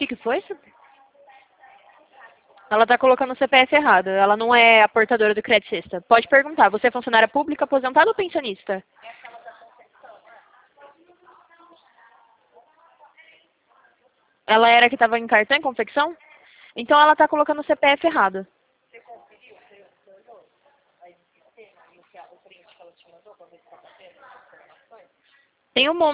que foi? Ela tá colocando o CPF errado. Ela não é a portadora do Credicista. Pode perguntar. Você é funcionária pública, aposentada ou pensionista? Ela era que estava em cartão, em confecção? Então ela tá colocando o CPF errado. Tem um